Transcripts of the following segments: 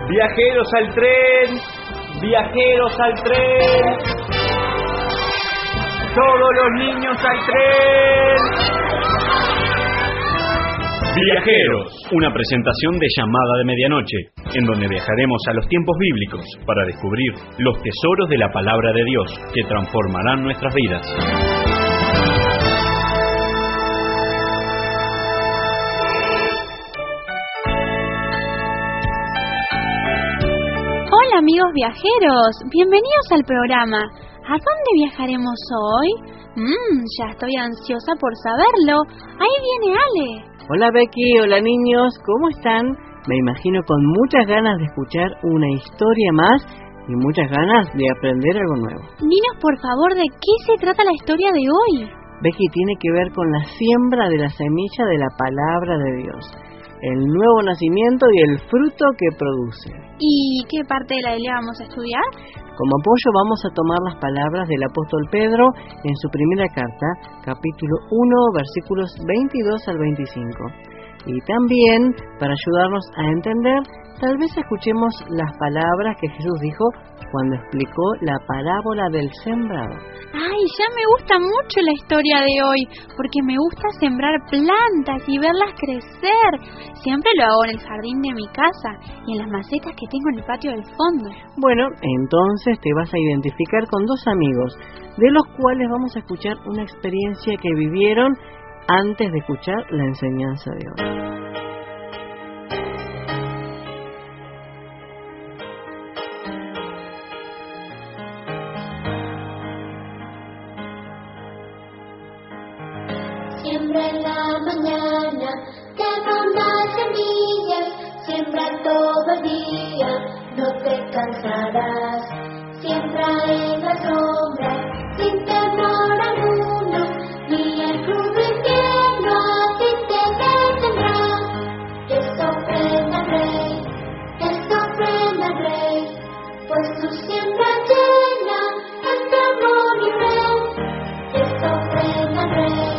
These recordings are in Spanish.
Viajeros al tren, viajeros al tren. Todos los niños al tren. Viajeros, una presentación de Llamada de Medianoche, en donde viajaremos a los tiempos bíblicos para descubrir los tesoros de la palabra de Dios que transformarán nuestras vidas. Hola amigos viajeros, bienvenidos al programa. ¿A dónde viajaremos hoy? Ya estoy ansiosa por saberlo. Ahí viene Ale. Hola Becky, hola niños, ¿cómo están? Me imagino con muchas ganas de escuchar una historia más y muchas ganas de aprender algo nuevo. Dinos por favor de qué se trata la historia de hoy. Becky, tiene que ver con la siembra de la semilla de la palabra de Dios, el nuevo nacimiento y el fruto que produce. ¿Y qué parte de la Biblia vamos a estudiar? Como apoyo vamos a tomar las palabras del apóstol Pedro en su primera carta, capítulo 1, versículos 22 al 25. Y también, para ayudarnos a entender, tal vez escuchemos las palabras que Jesús dijo cuando explicó la parábola del sembrador. Ay, ya me gusta mucho la historia de hoy, porque me gusta sembrar plantas y verlas crecer. Siempre lo hago en el jardín de mi casa y en las macetas que tengo en el patio del fondo. Bueno, entonces te vas a identificar con dos amigos, de los cuales vamos a escuchar una experiencia que vivieron antes de escuchar la enseñanza de hoy. Siembra en la mañana, lleva unas semillas, siembra todo el día, no te cansarás. Siembra en la sombra, sin temor alguno, ni el crudo invierno a ti te detendrá. Que sorprenda al rey, que sorprenda al rey, pues tu siembra llena es de amor y fe. Que sorprenda al rey,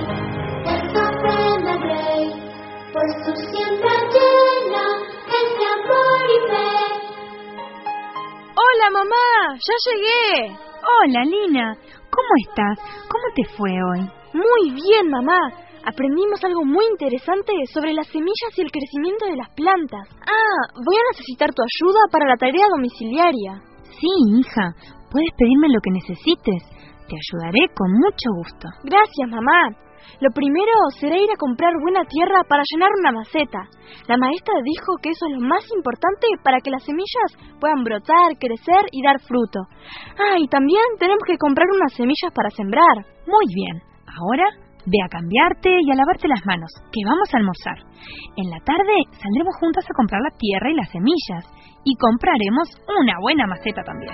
pues tu siembra llena es de amor y fe. ¡Hola mamá! ¡Ya llegué! Hola Lina, ¿cómo estás? ¿Cómo te fue hoy? Muy bien mamá, aprendimos algo muy interesante sobre las semillas y el crecimiento de las plantas. Voy a necesitar tu ayuda para la tarea domiciliaria. Sí, hija, puedes pedirme lo que necesites, te ayudaré con mucho gusto. Gracias mamá. Lo primero será ir a comprar buena tierra para llenar una maceta. La maestra dijo que eso es lo más importante para que las semillas puedan brotar, crecer y dar fruto. Y también tenemos que comprar unas semillas para sembrar. Muy bien, ahora ve a cambiarte y a lavarte las manos, que vamos a almorzar. En la tarde saldremos juntas a comprar la tierra y las semillas, y compraremos una buena maceta también.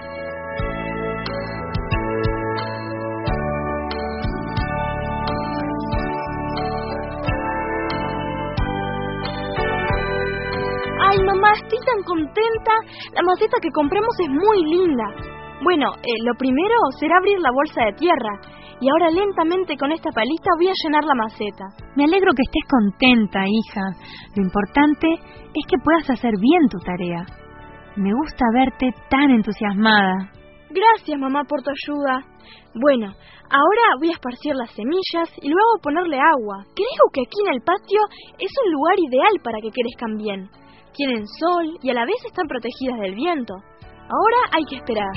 Ay, mamá, estoy tan contenta. La maceta que compremos es muy linda. Bueno, lo primero será abrir la bolsa de tierra. Y ahora lentamente con esta palita voy a llenar la maceta. Me alegro que estés contenta, hija. Lo importante es que puedas hacer bien tu tarea. Me gusta verte tan entusiasmada. Gracias, mamá, por tu ayuda. Bueno, ahora voy a esparcir las semillas y luego ponerle agua. Creo que aquí en el patio es un lugar ideal para que crezcan bien. Tienen sol y a la vez están protegidas del viento. Ahora hay que esperar.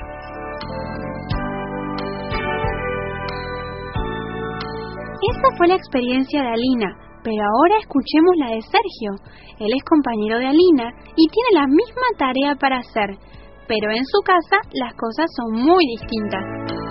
Esa fue la experiencia de Alina, pero ahora escuchemos la de Sergio. Él es compañero de Alina y tiene la misma tarea para hacer, pero en su casa las cosas son muy distintas.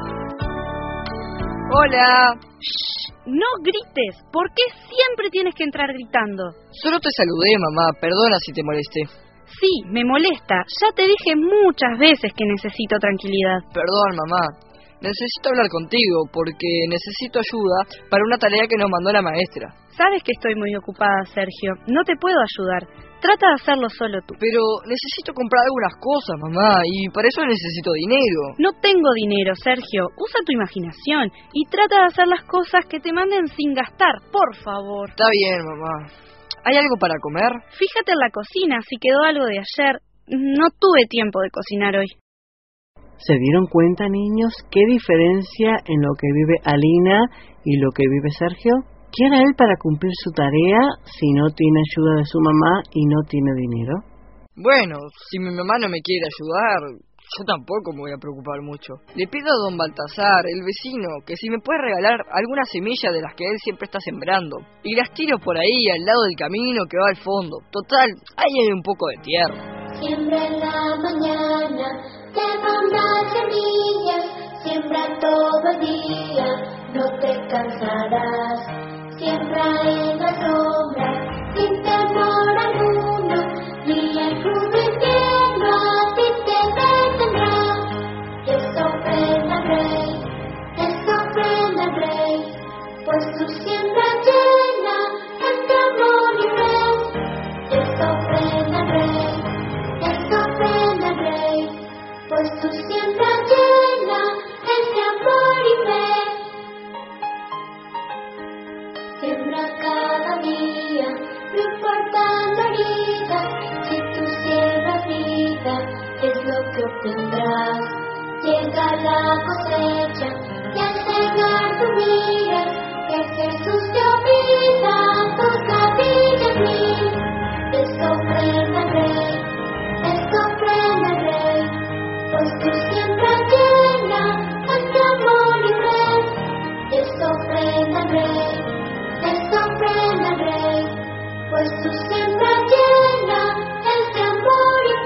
¡Hola! ¡Shh! No grites. ¿Por qué siempre tienes que entrar gritando? Solo te saludé, mamá. Perdona si te molesté. Sí, me molesta. Ya te dije muchas veces que necesito tranquilidad. Perdón, mamá. Necesito hablar contigo porque necesito ayuda para una tarea que nos mandó la maestra. Sabes que estoy muy ocupada, Sergio. No te puedo ayudar. Trata de hacerlo solo tú. Pero necesito comprar algunas cosas, mamá, y para eso necesito dinero. No tengo dinero, Sergio. Usa tu imaginación y trata de hacer las cosas que te manden sin gastar, por favor. Está bien, mamá. ¿Hay algo para comer? Fíjate en la cocina si quedó algo de ayer. no tuve tiempo de cocinar hoy. ¿Se dieron cuenta, niños, qué diferencia en lo que vive Alina y lo que vive Sergio? ¿Qué hará él para cumplir su tarea si no tiene ayuda de su mamá y no tiene dinero? Bueno, si mi mamá no me quiere ayudar, yo tampoco me voy a preocupar mucho. Le pido a don Baltasar, el vecino, que si me puede regalar algunas semillas de las que él siempre está sembrando. Y las tiro por ahí, al lado del camino que va al fondo. Total, ahí hay un poco de tierra. Siembra en la mañana, te manda semillas, siembra todo el día, no te cansarás. Siembra en la sombra, sin temor alguno, ni el crudo infierno a ti te detendrá. Eso ofrenda al rey, pues tu siembra llena es de amor y fe. Eso ofrenda al rey, pues tu siembra llena es de amor y fe. Siembra cada día, no importa la herida, si tú siembras vida, es lo que obtendrás. Llega la cosecha, y al cegar tú miras, que Jesús te olvida tus cabillas mil. Esto ofrenda al rey, pues tu siembra llena es de amor y fe. Esto ofrenda al rey, pues tu siembra llena es de amor y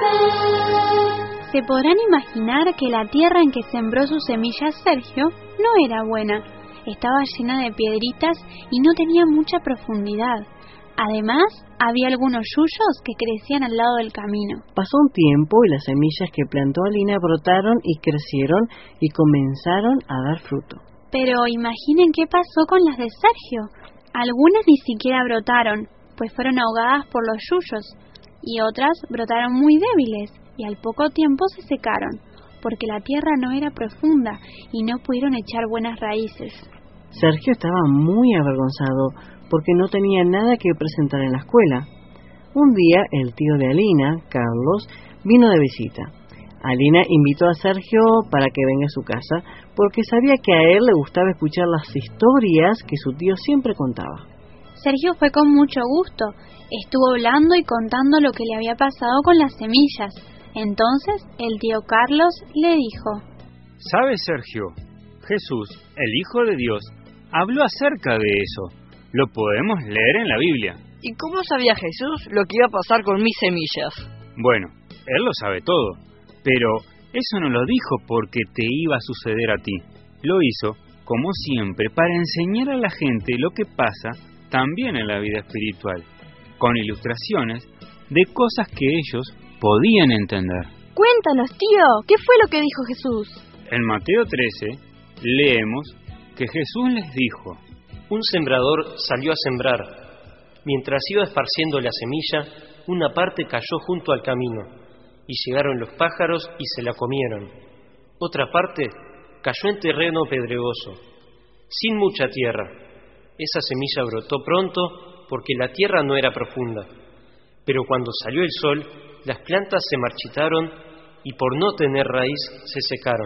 fe. Se podrán imaginar que la tierra en que sembró sus semillas Sergio no era buena. Estaba llena de piedritas y no tenía mucha profundidad. Además, había algunos yuyos que crecían al lado del camino. Pasó un tiempo y las semillas que plantó Alina brotaron y crecieron y comenzaron a dar fruto. Pero imaginen qué pasó con las de Sergio. Algunas ni siquiera brotaron, pues fueron ahogadas por los yuyos, y otras brotaron muy débiles y al poco tiempo se secaron, porque la tierra no era profunda y no pudieron echar buenas raíces. Sergio estaba muy avergonzado porque no tenía nada que presentar en la escuela. Un día el tío de Alina, Carlos, vino de visita. Alina invitó a Sergio para que venga a su casa porque sabía que a él le gustaba escuchar las historias que su tío siempre contaba. Sergio fue con mucho gusto. Estuvo hablando y contando lo que le había pasado con las semillas. Entonces el tío Carlos le dijo: ¿Sabes, Sergio? Jesús, el Hijo de Dios, habló acerca de eso. Lo podemos leer en la Biblia. ¿Y cómo sabía Jesús lo que iba a pasar con mis semillas? Bueno, Él lo sabe todo, pero eso no lo dijo porque te iba a suceder a ti. Lo hizo, como siempre, para enseñar a la gente lo que pasa también en la vida espiritual, con ilustraciones de cosas que ellos podían entender. Cuéntanos, tío, ¿qué fue lo que dijo Jesús? En Mateo 13 leemos que Jesús les dijo: Un sembrador salió a sembrar. Mientras iba esparciendo la semilla, una parte cayó junto al camino, y llegaron los pájaros y se la comieron. Otra parte cayó en terreno pedregoso, sin mucha tierra. Esa semilla brotó pronto porque la tierra no era profunda. Pero cuando salió el sol, las plantas se marchitaron y por no tener raíz se secaron.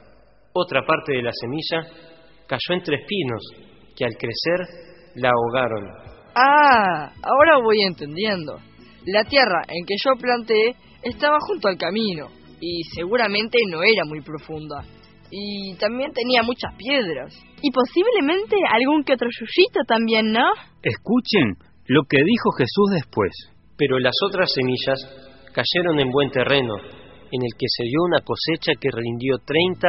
Otra parte de la semilla cayó entre espinos, que al crecer la ahogaron. Ah, ahora voy entendiendo. La tierra en que yo planté estaba junto al camino y seguramente no era muy profunda. Y también tenía muchas piedras. Y posiblemente algún que otro yuyito también, ¿no? Escuchen lo que dijo Jesús después. Pero las otras semillas cayeron en buen terreno, en el que se dio una cosecha que rindió 30,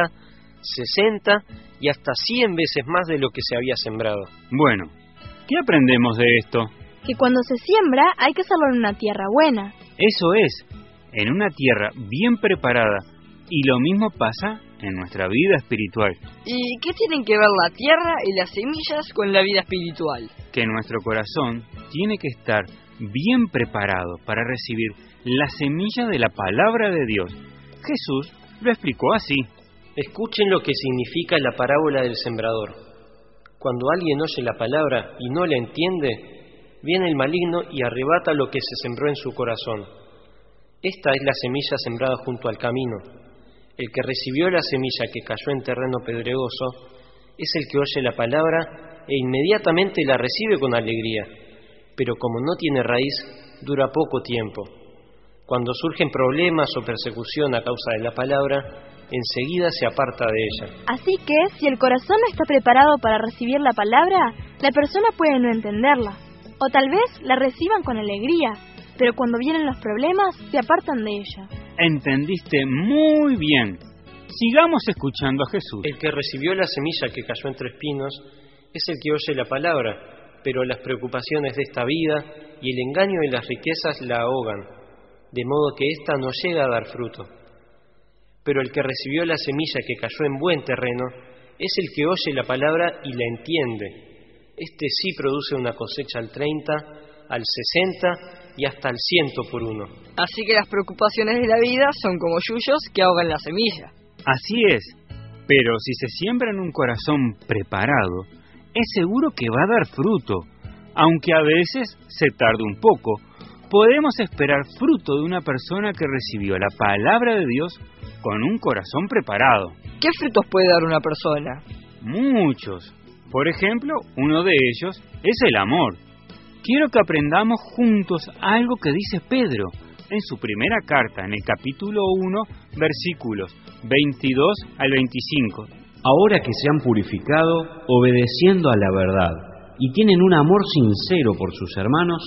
60 y hasta 100 veces más de lo que se había sembrado. Bueno, ¿qué aprendemos de esto? Que cuando se siembra hay que hacerlo en una tierra buena. Eso es, en una tierra bien preparada. Y lo mismo pasa en nuestra vida espiritual. ¿Y qué tienen que ver la tierra y las semillas con la vida espiritual? Que nuestro corazón tiene que estar bien preparado para recibir la semilla de la palabra de Dios. Jesús lo explicó así. Escuchen lo que significa la parábola del sembrador. Cuando alguien oye la palabra y no la entiende, viene el maligno y arrebata lo que se sembró en su corazón. Esta es la semilla sembrada junto al camino. El que recibió la semilla que cayó en terreno pedregoso es el que oye la palabra e inmediatamente la recibe con alegría, pero como no tiene raíz, dura poco tiempo. Cuando surgen problemas o persecución a causa de la palabra, enseguida se aparta de ella. Así que, si el corazón no está preparado para recibir la palabra, la persona puede no entenderla. O tal vez la reciban con alegría, pero cuando vienen los problemas, se apartan de ella. Entendiste muy bien. Sigamos escuchando a Jesús. El que recibió la semilla que cayó entre espinos es el que oye la palabra, pero las preocupaciones de esta vida y el engaño de las riquezas la ahogan, de modo que ésta no llega a dar fruto. Pero el que recibió la semilla que cayó en buen terreno es el que oye la palabra y la entiende. Este sí produce una cosecha al 30, al 60 y hasta al 100 por uno. Así que las preocupaciones de la vida son como yuyos que ahogan la semilla. Así es, pero si se siembra en un corazón preparado, es seguro que va a dar fruto, aunque a veces se tarde un poco. Podemos esperar fruto de una persona que recibió la palabra de Dios con un corazón preparado. ¿Qué frutos puede dar una persona? Muchos. Por ejemplo, uno de ellos es el amor. Quiero que aprendamos juntos algo que dice Pedro en su primera carta, en el capítulo 1, versículos 22 al 25. Ahora que se han purificado, obedeciendo a la verdad, y tienen un amor sincero por sus hermanos,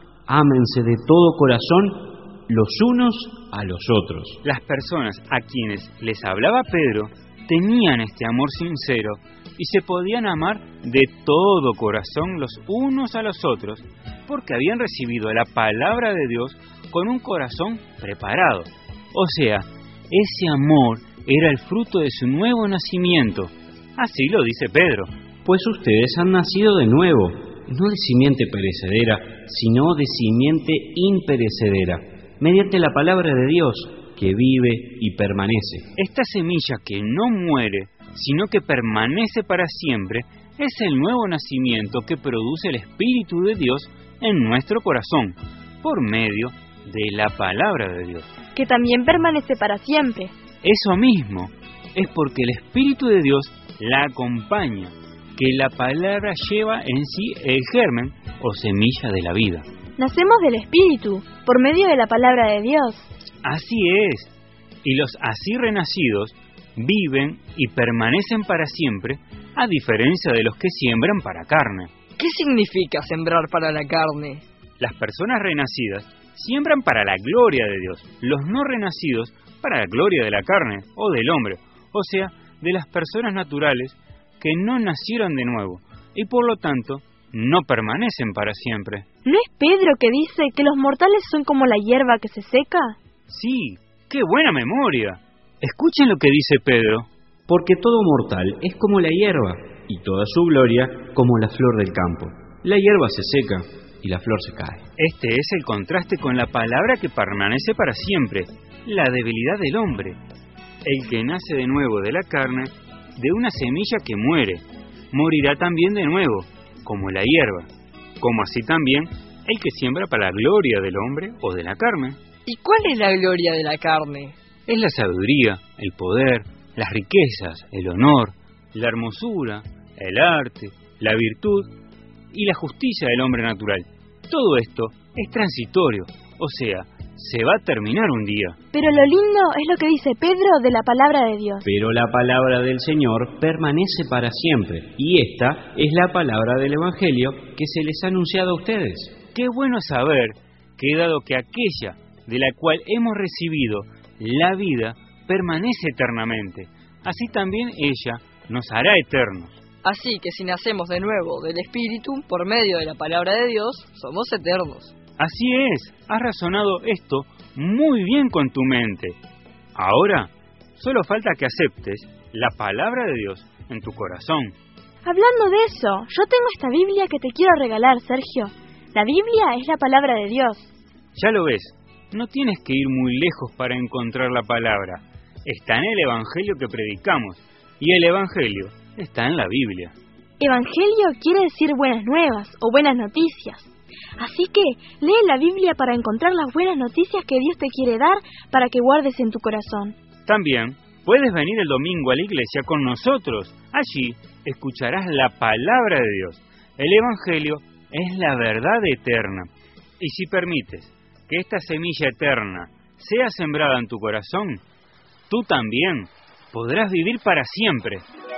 ámense de todo corazón los unos a los otros. Las personas a quienes les hablaba Pedro tenían este amor sincero y se podían amar de todo corazón los unos a los otros, porque habían recibido la palabra de Dios con un corazón preparado. O sea, ese amor era el fruto de su nuevo nacimiento. Así lo dice Pedro. Pues ustedes han nacido de nuevo, no de simiente perecedera, sino de simiente imperecedera, mediante la palabra de Dios, que vive y permanece. Esta semilla que no muere, sino que permanece para siempre, es el nuevo nacimiento que produce el Espíritu de Dios en nuestro corazón, por medio de la palabra de Dios. Que también permanece para siempre. Eso mismo, es porque el Espíritu de Dios la acompaña, que la palabra lleva en sí el germen o semilla de la vida. Nacemos del Espíritu, por medio de la palabra de Dios. Así es, y los así renacidos viven y permanecen para siempre, a diferencia de los que siembran para carne. ¿Qué significa sembrar para la carne? Las personas renacidas siembran para la gloria de Dios, los no renacidos para la gloria de la carne o del hombre, o sea, de las personas naturales que no nacieron de nuevo y por lo tanto no permanecen para siempre. ¿No es Pedro que dice que los mortales son como la hierba que se seca? Sí, qué buena memoria. Escuchen lo que dice Pedro. Porque todo mortal es como la hierba, y toda su gloria como la flor del campo. La hierba se seca y la flor se cae. Este es el contraste con la palabra que permanece para siempre, la debilidad del hombre. El que nace de nuevo de la carne, de una semilla que muere, morirá también de nuevo, como la hierba, como así también el que siembra para la gloria del hombre o de la carne. ¿Y cuál es la gloria de la carne? Es la sabiduría, el poder, las riquezas, el honor, la hermosura, el arte, la virtud y la justicia del hombre natural. Todo esto es transitorio, o sea, se va a terminar un día. Pero lo lindo es lo que dice Pedro de la palabra de Dios. Pero la palabra del Señor permanece para siempre, y esta es la palabra del Evangelio que se les ha anunciado a ustedes. Qué bueno saber que dado que aquella de la cual hemos recibido la vida permanece eternamente, así también ella nos hará eternos. Así que si nacemos de nuevo del Espíritu, por medio de la palabra de Dios, somos eternos. Así es, has razonado esto muy bien con tu mente. Ahora, solo falta que aceptes la palabra de Dios en tu corazón. Hablando de eso, yo tengo esta Biblia que te quiero regalar, Sergio. La Biblia es la palabra de Dios. Ya lo ves, no tienes que ir muy lejos para encontrar la palabra. Está en el Evangelio que predicamos, y el Evangelio está en la Biblia. Evangelio quiere decir buenas nuevas o buenas noticias. Así que lee la Biblia para encontrar las buenas noticias que Dios te quiere dar para que guardes en tu corazón. También puedes venir el domingo a la iglesia con nosotros. Allí escucharás la palabra de Dios. El Evangelio es la verdad eterna. Y si permites que esta semilla eterna sea sembrada en tu corazón, tú también podrás vivir para siempre.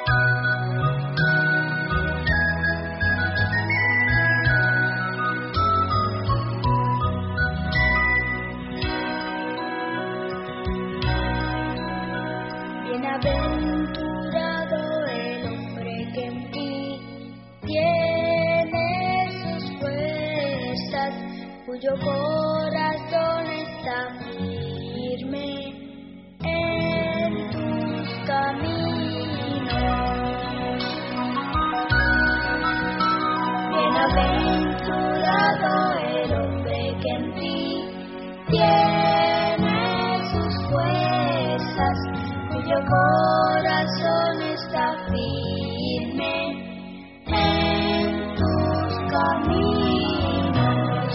Bienaventurado el hombre que en ti tiene sus fuerzas, cuyo corazón está firme en tus caminos. Bienaventurado el hombre que en ti tiene sus fuerzas, cuyo corazón está firme en tus caminos.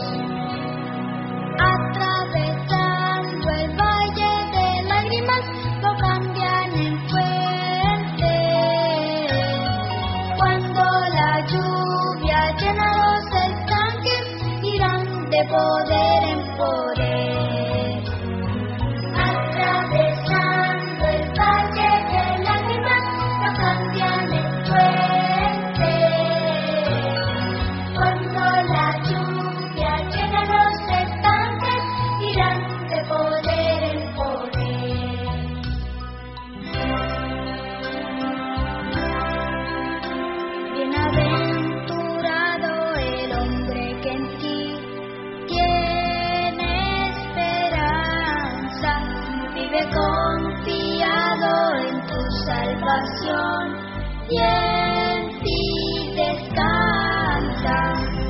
Atravesando el valle de lágrimas, lo cambian en fuente. Cuando la lluvia llena los estanques, irán de poder en poder. Atravesando el valle de lágrimas, lo cambian en fuente. Cuando la lluvia llena los estanques, irán de poder en poder. Bienaventurado el hombre que en ti tiene esperanza, vive confiado en tu salvación y en ti descansa.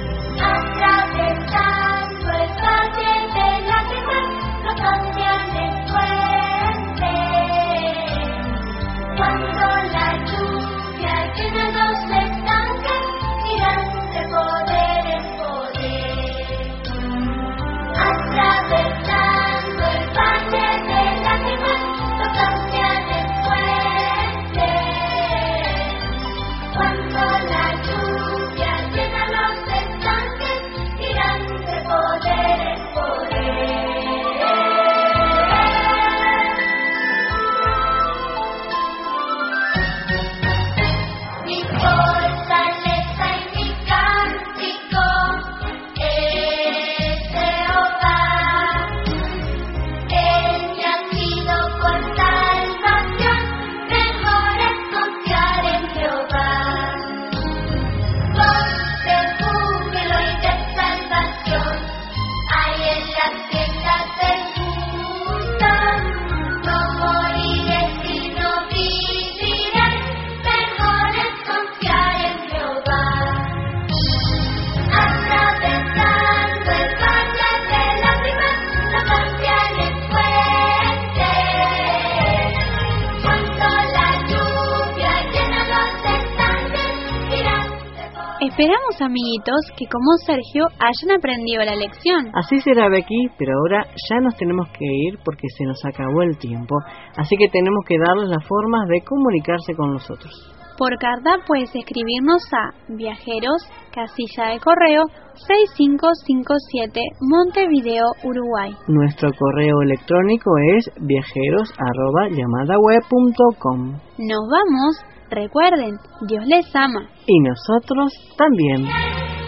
Atravesando el valle de lágrimas, lo cambian en fuente. Cuando la lluvia llena los estanques, irán de poder en poder. Atravesando el valle de lágrimas, lo cambian en fuente. Cuando la lluvia llena los estanques, irán de poder en poder. Mi fortaleza y mi cántico es Jehová. Él me ha sido con salvación, mejor es confiar en Jehová. Voz de júbilo y de salvación hay en las tiendas del justo. No moriré sino viviré, mejor es confiar en Jehová. Atravesando el valle de lágrimas, lo cambian en fuente. Cuando la lluvia llena los estanques, irán de poder. Esperamos, amiguitos, que como Sergio hayan aprendido la lección. Así será, Becky, pero ahora ya nos tenemos que ir porque se nos acabó el tiempo. Así que tenemos que darles las formas de comunicarse con nosotros. Por carta puedes escribirnos a Viajeros, casilla de correo 6557, Montevideo, Uruguay. Nuestro correo electrónico es viajeros@llamadaweb.com. Nos vamos. Recuerden, Dios les ama. Y nosotros también.